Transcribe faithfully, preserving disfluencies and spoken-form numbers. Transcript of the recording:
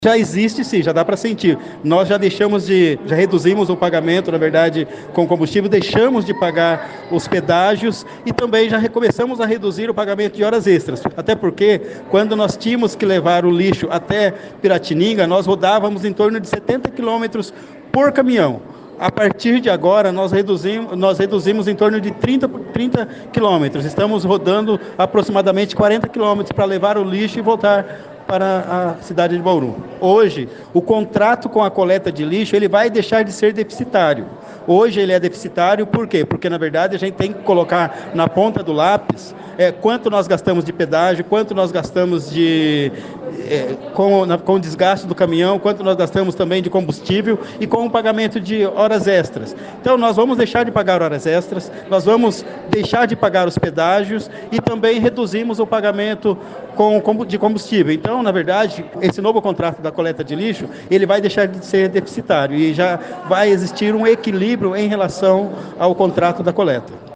Já existe sim, já dá para sentir. Nós já deixamos de, já reduzimos o pagamento, na verdade, com combustível, deixamos de pagar os pedágios e também já recomeçamos a reduzir o pagamento de horas extras. Até porque, quando nós tínhamos que levar o lixo até Piratininga, nós rodávamos em torno de setenta quilômetros por caminhão. A partir de agora, nós reduzimos, nós reduzimos em torno de trinta, trinta quilômetros. Estamos rodando aproximadamente quarenta quilômetros para levar o lixo e voltar para a cidade de Bauru. Hoje, o contrato com a coleta de lixo, ele vai deixar de ser deficitário. Hoje ele é deficitário, por quê? Porque, na verdade, a gente tem que colocar na ponta do lápis é, quanto nós gastamos de pedágio, quanto nós gastamos de, é, com, na, com o desgaste do caminhão, quanto nós gastamos também de combustível e com o pagamento de horas extras. Então, nós vamos deixar de pagar horas extras, nós vamos deixar de pagar os pedágios e também reduzimos o pagamento com, de combustível. Então, na verdade, esse novo contrato da coleta de lixo, ele vai deixar de ser deficitário e já vai existir um equilíbrio em relação ao contrato da coleta.